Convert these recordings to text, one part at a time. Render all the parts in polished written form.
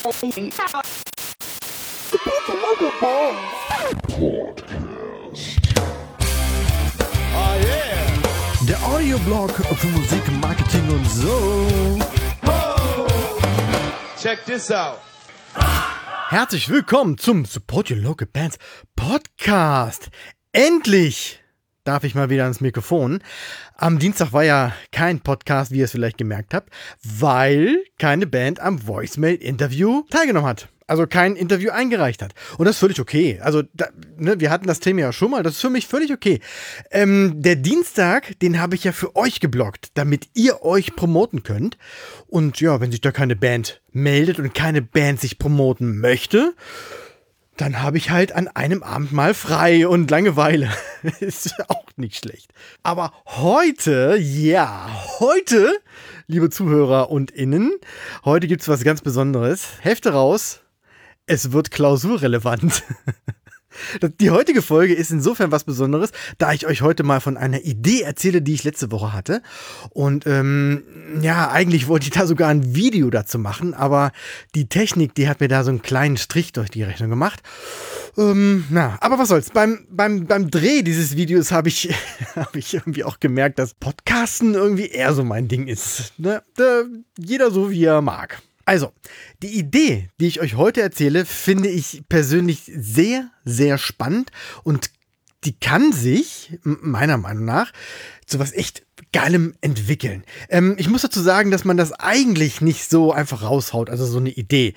Der Audioblog für Musik, Marketing und so. Check this out. Herzlich willkommen zum Support Your Local Bands Podcast. Endlich darf ich mal wieder ans Mikrofon. Am Dienstag war ja kein Podcast, wie ihr es vielleicht gemerkt habt, weil keine Band am Voicemail-Interview teilgenommen hat. Also kein Interview eingereicht hat. Und das ist völlig okay. Also, wir hatten das Thema ja schon mal. Das ist für mich völlig okay. Der Dienstag, den habe ich ja für euch geblockt, damit ihr euch promoten könnt. Und ja, wenn sich da keine Band meldet und keine Band sich promoten möchte, dann habe ich halt an einem Abend mal frei und Langeweile. Ist auch nicht schlecht. Aber heute, liebe Zuhörer und Innen, heute gibt's was ganz Besonderes. Hefte raus. Es wird klausurrelevant. Die heutige Folge ist insofern was Besonderes, da ich euch heute mal von einer Idee erzähle, die ich letzte Woche hatte. Und eigentlich wollte ich da sogar ein Video dazu machen, aber die Technik, die hat mir da so einen kleinen Strich durch die Rechnung gemacht. Aber was soll's. Beim Dreh dieses Videos habe ich irgendwie auch gemerkt, dass Podcasten irgendwie eher so mein Ding ist. Ne? Jeder so, wie er mag. Also, die Idee, die ich euch heute erzähle, finde ich persönlich sehr, sehr spannend und die kann sich, meiner Meinung nach, zu was echt Geilem entwickeln. Ich muss dazu sagen, dass man das eigentlich nicht so einfach raushaut, also so eine Idee.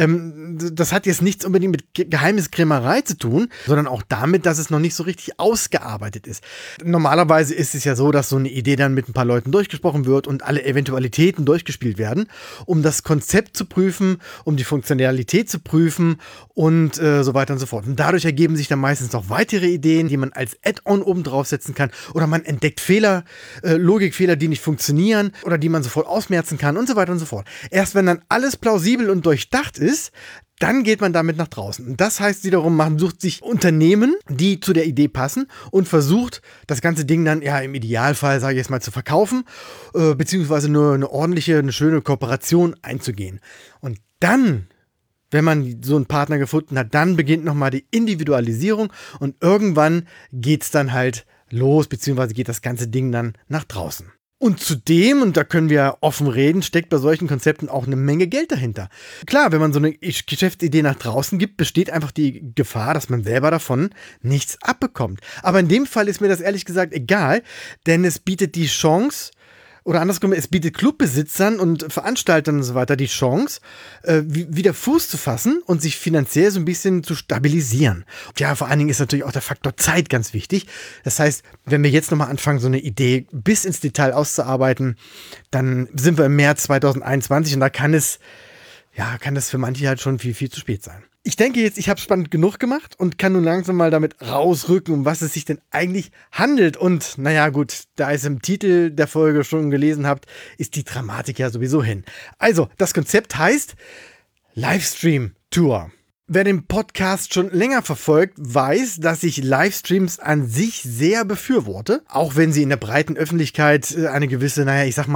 Das hat jetzt nichts unbedingt mit Geheimniskrämerei zu tun, sondern auch damit, dass es noch nicht so richtig ausgearbeitet ist. Normalerweise ist es ja so, dass so eine Idee dann mit ein paar Leuten durchgesprochen wird und alle Eventualitäten durchgespielt werden, um das Konzept zu prüfen, um die Funktionalität zu prüfen und so weiter und so fort. Und dadurch ergeben sich dann meistens noch weitere Ideen, die man als Add-on oben draufsetzen kann, oder man entdeckt Fehler, Logikfehler, die nicht funktionieren oder die man sofort ausmerzen kann und so weiter und so fort. Erst wenn dann alles plausibel und durchdacht ist, dann geht man damit nach draußen. Und das heißt wiederum, man sucht sich Unternehmen, die zu der Idee passen und versucht, das ganze Ding dann ja im Idealfall, sage ich jetzt mal, zu verkaufen, beziehungsweise nur eine schöne Kooperation einzugehen. Und dann, wenn man so einen Partner gefunden hat, dann beginnt nochmal die Individualisierung und irgendwann geht's dann halt los, beziehungsweise geht das ganze Ding dann nach draußen. Und zudem, und da können wir offen reden, steckt bei solchen Konzepten auch eine Menge Geld dahinter. Klar, wenn man so eine Geschäftsidee nach draußen gibt, besteht einfach die Gefahr, dass man selber davon nichts abbekommt. Aber in dem Fall ist mir das ehrlich gesagt egal, denn es bietet die Chance, oder andersrum, es bietet Clubbesitzern und Veranstaltern und so weiter die Chance, wieder Fuß zu fassen und sich finanziell so ein bisschen zu stabilisieren. Und ja, vor allen Dingen ist natürlich auch der Faktor Zeit ganz wichtig. Das heißt, wenn wir jetzt nochmal anfangen, so eine Idee bis ins Detail auszuarbeiten, dann sind wir im März 2021 und da kann das für manche halt schon viel, viel zu spät sein. Ich denke jetzt, ich habe spannend genug gemacht und kann nun langsam mal damit rausrücken, um was es sich denn eigentlich handelt. Und naja gut, da ihr es im Titel der Folge schon gelesen habt, ist die Dramatik ja sowieso hin. Also, das Konzept heißt Livestream Tour. Wer den Podcast schon länger verfolgt, weiß, dass ich Livestreams an sich sehr befürworte, auch wenn sie in der breiten Öffentlichkeit eine gewisse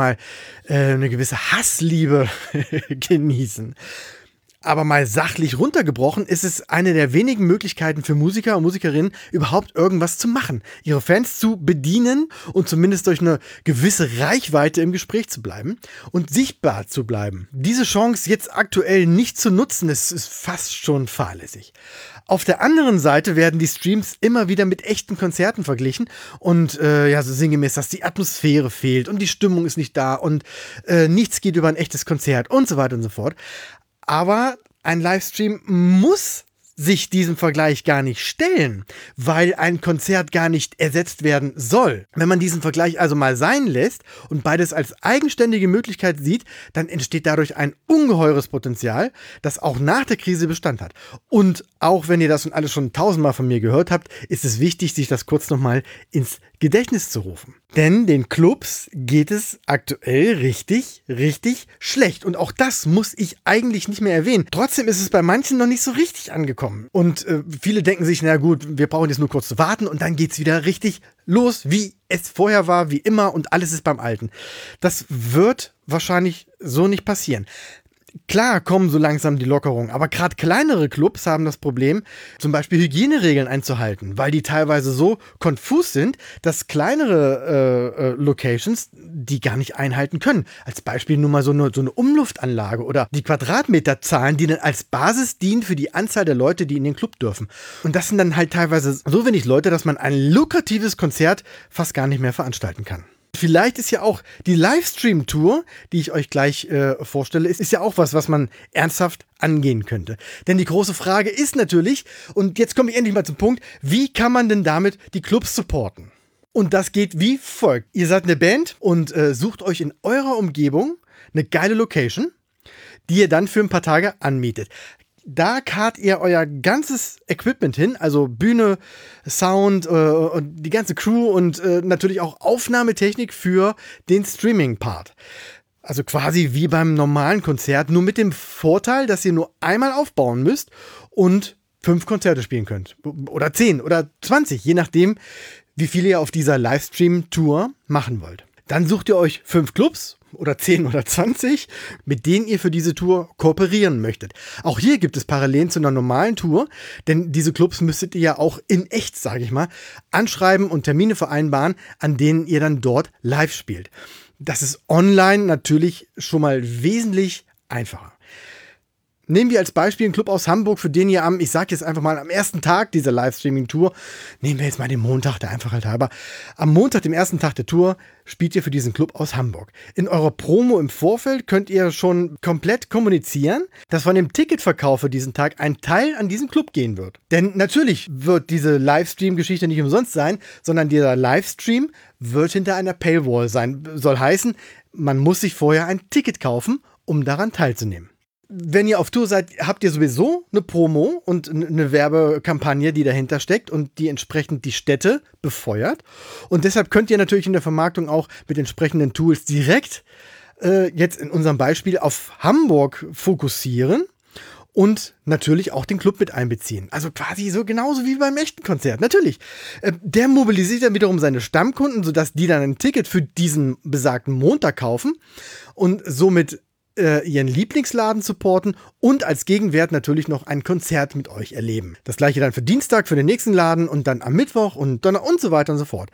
Hassliebe genießen. Aber mal sachlich runtergebrochen ist es eine der wenigen Möglichkeiten für Musiker und Musikerinnen, überhaupt irgendwas zu machen, ihre Fans zu bedienen und zumindest durch eine gewisse Reichweite im Gespräch zu bleiben und sichtbar zu bleiben. Diese Chance jetzt aktuell nicht zu nutzen, ist fast schon fahrlässig. Auf der anderen Seite werden die Streams immer wieder mit echten Konzerten verglichen und so sinngemäß, dass die Atmosphäre fehlt und die Stimmung ist nicht da und nichts geht über ein echtes Konzert und so weiter und so fort. Aber ein Livestream muss sich diesem Vergleich gar nicht stellen, weil ein Konzert gar nicht ersetzt werden soll. Wenn man diesen Vergleich also mal sein lässt und beides als eigenständige Möglichkeit sieht, dann entsteht dadurch ein ungeheures Potenzial, das auch nach der Krise Bestand hat. Und auch wenn ihr das alles schon 1000-mal von mir gehört habt, ist es wichtig, sich das kurz nochmal ins Gedächtnis zu rufen. Denn den Clubs geht es aktuell richtig, richtig schlecht. Und auch das muss ich eigentlich nicht mehr erwähnen. Trotzdem ist es bei manchen noch nicht so richtig angekommen. Und viele denken sich, na gut, wir brauchen jetzt nur kurz zu warten und dann geht's wieder richtig los, wie es vorher war, wie immer und alles ist beim Alten. Das wird wahrscheinlich so nicht passieren. Klar kommen so langsam die Lockerungen, aber gerade kleinere Clubs haben das Problem, zum Beispiel Hygieneregeln einzuhalten, weil die teilweise so konfus sind, dass kleinere Locations die gar nicht einhalten können. Als Beispiel nur mal so eine Umluftanlage oder die Quadratmeterzahlen, die dann als Basis dienen für die Anzahl der Leute, die in den Club dürfen. Und das sind dann halt teilweise so wenig Leute, dass man ein lukratives Konzert fast gar nicht mehr veranstalten kann. Vielleicht ist ja auch die Livestream-Tour, die ich euch gleich vorstelle, ist ja auch was man ernsthaft angehen könnte. Denn die große Frage ist natürlich, und jetzt komme ich endlich mal zum Punkt, wie kann man denn damit die Clubs supporten? Und das geht wie folgt. Ihr seid eine Band und sucht euch in eurer Umgebung eine geile Location, die ihr dann für ein paar Tage anmietet. Da karrt ihr euer ganzes Equipment hin, also Bühne, Sound und die ganze Crew und natürlich auch Aufnahmetechnik für den Streaming-Part. Also quasi wie beim normalen Konzert, nur mit dem Vorteil, dass ihr nur einmal aufbauen müsst und 5 Konzerte spielen könnt. Oder 10 oder 20, je nachdem, wie viel ihr auf dieser Livestream-Tour machen wollt. Dann sucht ihr euch 5 Clubs oder 10 oder 20, mit denen ihr für diese Tour kooperieren möchtet. Auch hier gibt es Parallelen zu einer normalen Tour, denn diese Clubs müsstet ihr ja auch in echt, sage ich mal, anschreiben und Termine vereinbaren, an denen ihr dann dort live spielt. Das ist online natürlich schon mal wesentlich einfacher. Nehmen wir als Beispiel einen Club aus Hamburg, für den ihr ich sage jetzt einfach mal, am ersten Tag dieser Livestreaming-Tour, nehmen wir jetzt mal den Montag, der Einfachheit halber, am Montag, dem ersten Tag der Tour, spielt ihr für diesen Club aus Hamburg. In eurer Promo im Vorfeld könnt ihr schon komplett kommunizieren, dass von dem Ticketverkauf für diesen Tag ein Teil an diesen Club gehen wird. Denn natürlich wird diese Livestream-Geschichte nicht umsonst sein, sondern dieser Livestream wird hinter einer Paywall sein. Soll heißen, man muss sich vorher ein Ticket kaufen, um daran teilzunehmen. Wenn ihr auf Tour seid, habt ihr sowieso eine Promo und eine Werbekampagne, die dahinter steckt und die entsprechend die Städte befeuert. Und deshalb könnt ihr natürlich in der Vermarktung auch mit entsprechenden Tools direkt jetzt in unserem Beispiel auf Hamburg fokussieren und natürlich auch den Club mit einbeziehen. Also quasi so genauso wie beim echten Konzert. Natürlich. Der mobilisiert dann wiederum seine Stammkunden, sodass die dann ein Ticket für diesen besagten Montag kaufen und somit ihren Lieblingsladen supporten und als Gegenwert natürlich noch ein Konzert mit euch erleben. Das gleiche dann für Dienstag für den nächsten Laden und dann am Mittwoch und Donnerstag und so weiter und so fort.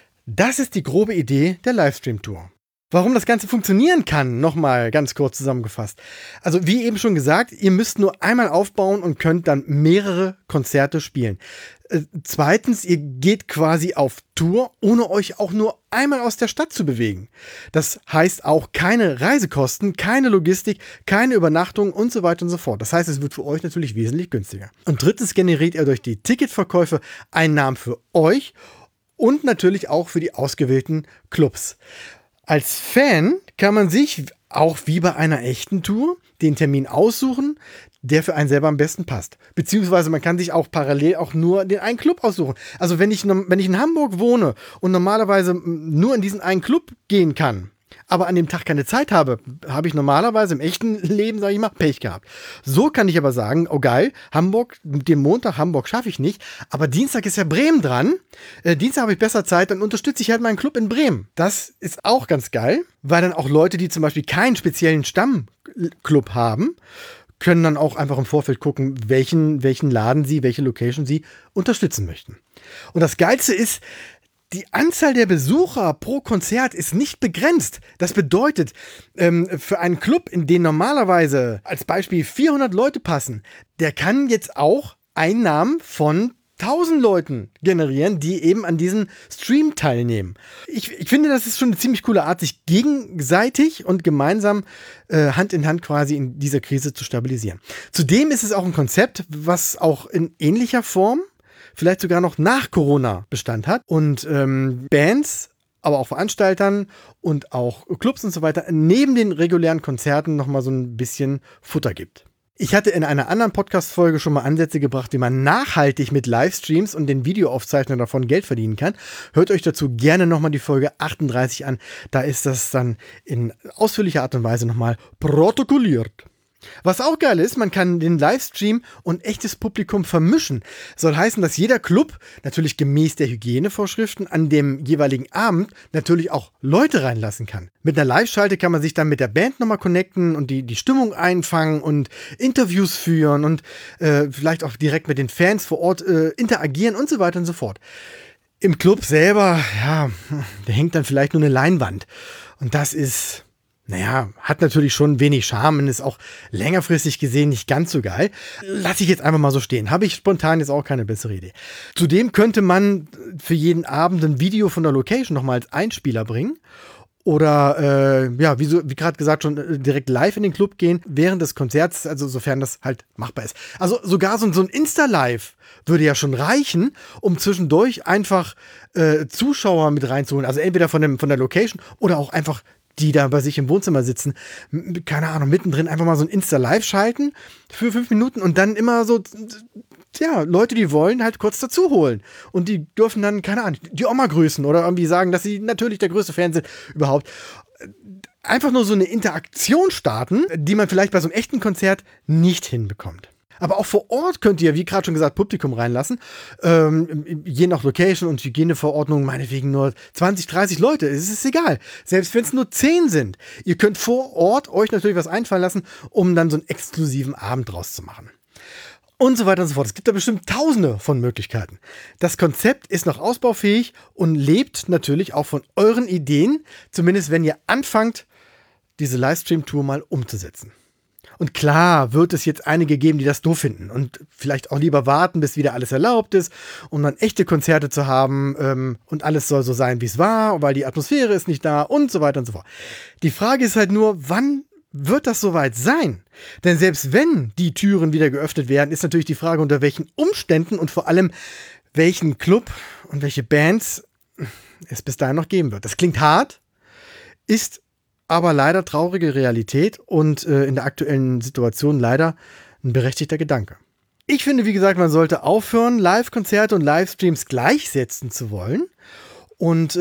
Das ist die grobe Idee der Livestream-Tour. Warum das Ganze funktionieren kann, nochmal ganz kurz zusammengefasst. Also wie eben schon gesagt, ihr müsst nur einmal aufbauen und könnt dann mehrere Konzerte spielen. Zweitens, ihr geht quasi auf Tour, ohne euch auch nur einmal aus der Stadt zu bewegen. Das heißt auch keine Reisekosten, keine Logistik, keine Übernachtung und so weiter und so fort. Das heißt, es wird für euch natürlich wesentlich günstiger. Und drittens generiert ihr durch die Ticketverkäufe Einnahmen für euch und natürlich auch für die ausgewählten Clubs. Als Fan kann man sich auch wie bei einer echten Tour den Termin aussuchen, der für einen selber am besten passt. Beziehungsweise man kann sich auch parallel auch nur den einen Club aussuchen. Also wenn ich in Hamburg wohne und normalerweise nur in diesen einen Club gehen kann, aber an dem Tag keine Zeit habe ich normalerweise im echten Leben, sage ich mal, Pech gehabt. So kann ich aber sagen, oh geil, Hamburg, den Montag Hamburg schaffe ich nicht, aber Dienstag ist ja Bremen dran. Dienstag habe ich besser Zeit, dann unterstütze ich halt meinen Club in Bremen. Das ist auch ganz geil, weil dann auch Leute, die zum Beispiel keinen speziellen Stammclub haben, können dann auch einfach im Vorfeld gucken, welchen Laden sie, welche Location sie unterstützen möchten. Und das Geilste ist, die Anzahl der Besucher pro Konzert ist nicht begrenzt. Das bedeutet, für einen Club, in den normalerweise als Beispiel 400 Leute passen, der kann jetzt auch Einnahmen von 1000 Leuten generieren, die eben an diesem Stream teilnehmen. Ich finde, das ist schon eine ziemlich coole Art, sich gegenseitig und gemeinsam Hand in Hand quasi in dieser Krise zu stabilisieren. Zudem ist es auch ein Konzept, was auch in ähnlicher Form vielleicht sogar noch nach Corona Bestand hat und Bands, aber auch Veranstaltern und auch Clubs und so weiter neben den regulären Konzerten nochmal so ein bisschen Futter gibt. Ich hatte in einer anderen Podcast-Folge schon mal Ansätze gebracht, wie man nachhaltig mit Livestreams und den Videoaufzeichnungen davon Geld verdienen kann. Hört euch dazu gerne nochmal die Folge 38 an. Da ist das dann in ausführlicher Art und Weise nochmal protokolliert. Was auch geil ist, man kann den Livestream und echtes Publikum vermischen. Soll heißen, dass jeder Club, natürlich gemäß der Hygienevorschriften, an dem jeweiligen Abend natürlich auch Leute reinlassen kann. Mit einer Live-Schalte kann man sich dann mit der Band nochmal connecten und die Stimmung einfangen und Interviews führen und vielleicht auch direkt mit den Fans vor Ort interagieren und so weiter und so fort. Im Club selber, ja, da hängt dann vielleicht nur eine Leinwand. Und das ist... hat natürlich schon wenig Charme und ist auch längerfristig gesehen nicht ganz so geil. Lass ich jetzt einfach mal so stehen. Habe ich spontan jetzt auch keine bessere Idee. Zudem könnte man für jeden Abend ein Video von der Location nochmal als Einspieler bringen. Oder, wie gerade gesagt, schon direkt live in den Club gehen während des Konzerts, also sofern das halt machbar ist. Also sogar so ein Insta-Live würde ja schon reichen, um zwischendurch einfach Zuschauer mit reinzuholen. Also entweder von der Location oder auch einfach die da bei sich im Wohnzimmer sitzen, keine Ahnung, mittendrin einfach mal so ein Insta-Live schalten für 5 Minuten und dann immer so, Leute, die wollen, halt kurz dazu holen. Und die dürfen dann, keine Ahnung, die Oma grüßen oder irgendwie sagen, dass sie natürlich der größte Fan sind überhaupt. Einfach nur so eine Interaktion starten, die man vielleicht bei so einem echten Konzert nicht hinbekommt. Aber auch vor Ort könnt ihr, wie gerade schon gesagt, Publikum reinlassen. Je nach Location und Hygieneverordnung, meinetwegen nur 20, 30 Leute. Es ist egal. Selbst wenn es nur 10 sind. Ihr könnt vor Ort euch natürlich was einfallen lassen, um dann so einen exklusiven Abend draus zu machen. Und so weiter und so fort. Es gibt da bestimmt tausende von Möglichkeiten. Das Konzept ist noch ausbaufähig und lebt natürlich auch von euren Ideen. Zumindest wenn ihr anfangt, diese Livestream-Tour mal umzusetzen. Und klar wird es jetzt einige geben, die das doof finden und vielleicht auch lieber warten, bis wieder alles erlaubt ist, um dann echte Konzerte zu haben und alles soll so sein, wie es war, weil die Atmosphäre ist nicht da und so weiter und so fort. Die Frage ist halt nur, wann wird das soweit sein? Denn selbst wenn die Türen wieder geöffnet werden, ist natürlich die Frage, unter welchen Umständen und vor allem welchen Club und welche Bands es bis dahin noch geben wird. Das klingt hart, ist aber leider traurige Realität und in der aktuellen Situation leider ein berechtigter Gedanke. Ich finde, wie gesagt, man sollte aufhören, Live-Konzerte und Livestreams gleichsetzen zu wollen und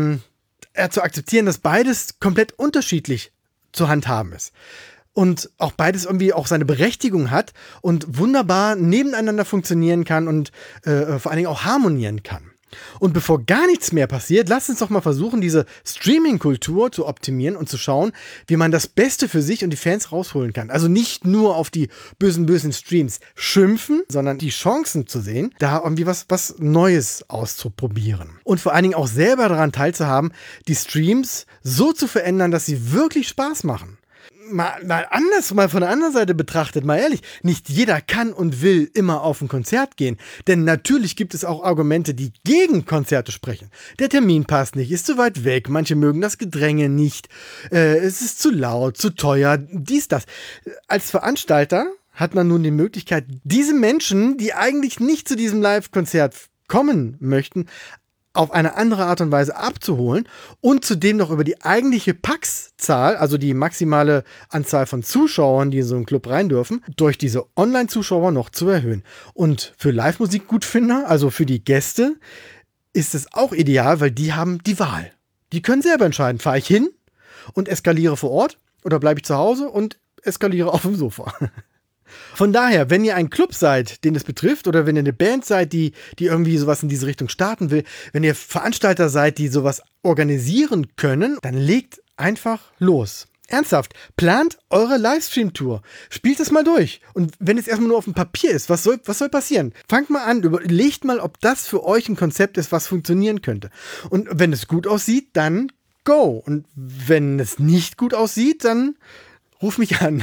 zu akzeptieren, dass beides komplett unterschiedlich zu handhaben ist. Und auch beides irgendwie auch seine Berechtigung hat und wunderbar nebeneinander funktionieren kann und vor allen Dingen auch harmonieren kann. Und bevor gar nichts mehr passiert, lasst uns doch mal versuchen, diese Streaming-Kultur zu optimieren und zu schauen, wie man das Beste für sich und die Fans rausholen kann. Also nicht nur auf die bösen Streams schimpfen, sondern die Chancen zu sehen, da irgendwie was Neues auszuprobieren. Und vor allen Dingen auch selber daran teilzuhaben, die Streams so zu verändern, dass sie wirklich Spaß machen. Mal von der anderen Seite betrachtet, mal ehrlich, nicht jeder kann und will immer auf ein Konzert gehen. Denn natürlich gibt es auch Argumente, die gegen Konzerte sprechen. Der Termin passt nicht, ist zu weit weg, manche mögen das Gedränge nicht, es ist zu laut, zu teuer, dies, das. Als Veranstalter hat man nun die Möglichkeit, diese Menschen, die eigentlich nicht zu diesem Live-Konzert kommen möchten, auf eine andere Art und Weise abzuholen und zudem noch über die eigentliche Pax-Zahl, also die maximale Anzahl von Zuschauern, die in so einen Club rein dürfen, durch diese Online-Zuschauer noch zu erhöhen. Und für Live-Musik-Gutfinder, also für die Gäste, ist es auch ideal, weil die haben die Wahl. Die können selber entscheiden, fahre ich hin und eskaliere vor Ort oder bleibe ich zu Hause und eskaliere auf dem Sofa. Von daher, wenn ihr ein Club seid, den es betrifft, oder wenn ihr eine Band seid, die irgendwie sowas in diese Richtung starten will, wenn ihr Veranstalter seid, die sowas organisieren können, dann legt einfach los. Ernsthaft, plant eure Livestream-Tour. Spielt es mal durch. Und wenn es erstmal nur auf dem Papier ist, was soll passieren? Fangt mal an, überlegt mal, ob das für euch ein Konzept ist, was funktionieren könnte. Und wenn es gut aussieht, dann go. Und wenn es nicht gut aussieht, dann ruf mich an.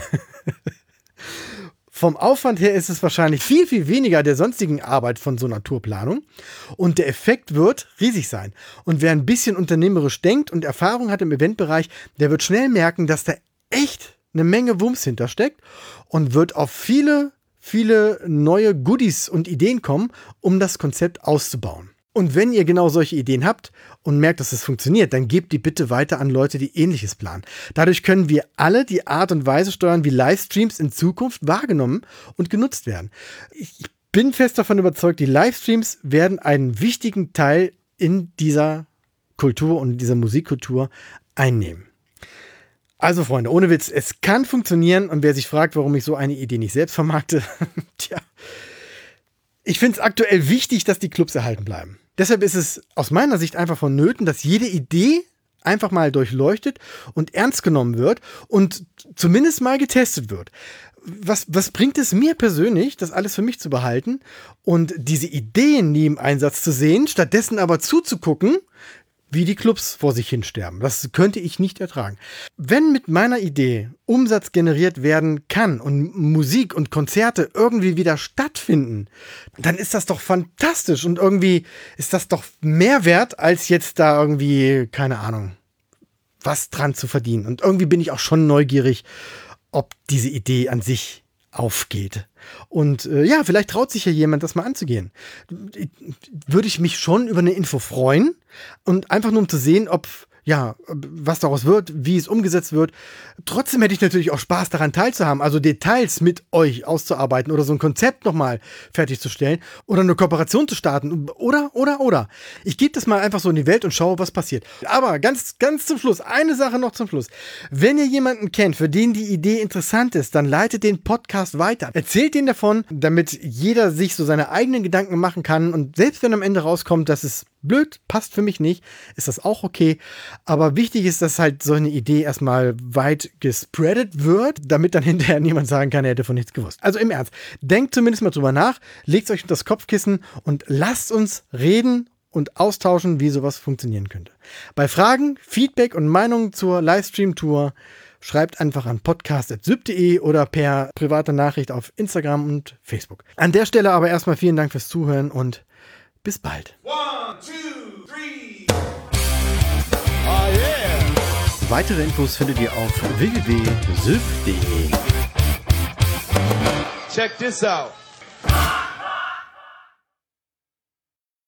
Vom Aufwand her ist es wahrscheinlich viel, viel weniger der sonstigen Arbeit von so einer Tourplanung. Und der Effekt wird riesig sein. Und wer ein bisschen unternehmerisch denkt und Erfahrung hat im Eventbereich, der wird schnell merken, dass da echt eine Menge Wumms hintersteckt und wird auf viele, viele neue Goodies und Ideen kommen, um das Konzept auszubauen. Und wenn ihr genau solche Ideen habt und merkt, dass es funktioniert, dann gebt die bitte weiter an Leute, die Ähnliches planen. Dadurch können wir alle die Art und Weise steuern, wie Livestreams in Zukunft wahrgenommen und genutzt werden. Ich bin fest davon überzeugt, die Livestreams werden einen wichtigen Teil in dieser Kultur und dieser Musikkultur einnehmen. Also Freunde, ohne Witz, es kann funktionieren und wer sich fragt, warum ich so eine Idee nicht selbst vermarkte, tja, ich finde es aktuell wichtig, dass die Clubs erhalten bleiben. Deshalb ist es aus meiner Sicht einfach vonnöten, dass jede Idee einfach mal durchleuchtet und ernst genommen wird und zumindest mal getestet wird. Was bringt es mir persönlich, das alles für mich zu behalten und diese Ideen nie im Einsatz zu sehen, stattdessen aber zuzugucken, wie die Clubs vor sich hinsterben. Das könnte ich nicht ertragen. Wenn mit meiner Idee Umsatz generiert werden kann und Musik und Konzerte irgendwie wieder stattfinden, dann ist das doch fantastisch und irgendwie ist das doch mehr wert, als jetzt da irgendwie, keine Ahnung, was dran zu verdienen. Und irgendwie bin ich auch schon neugierig, ob diese Idee an sich aufgeht. Und ja, vielleicht traut sich ja jemand, das mal anzugehen. Würde ich mich schon über eine Info freuen und einfach nur um zu sehen, ob, ja, was daraus wird, wie es umgesetzt wird. Trotzdem hätte ich natürlich auch Spaß daran teilzuhaben, also Details mit euch auszuarbeiten oder so ein Konzept nochmal fertigzustellen oder eine Kooperation zu starten oder. Ich gebe das mal einfach so in die Welt und schaue, was passiert. Aber ganz zum Schluss, eine Sache noch zum Schluss. Wenn ihr jemanden kennt, für den die Idee interessant ist, dann leitet den Podcast weiter. Erzählt den davon, damit jeder sich so seine eigenen Gedanken machen kann und selbst wenn am Ende rauskommt, dass es blöd, passt für mich nicht, ist das auch okay. Aber wichtig ist, dass halt so eine Idee erstmal weit gespreadet wird, damit dann hinterher niemand sagen kann, er hätte von nichts gewusst. Also im Ernst, denkt zumindest mal drüber nach, legt euch unter das Kopfkissen und lasst uns reden und austauschen, wie sowas funktionieren könnte. Bei Fragen, Feedback und Meinungen zur Livestream-Tour schreibt einfach an podcast@syb.de oder per private Nachricht auf Instagram und Facebook. An der Stelle aber erstmal vielen Dank fürs Zuhören und bis bald. 1, 2, 3. Oh yeah. Weitere Infos findet ihr auf www.syb.de. Check this out.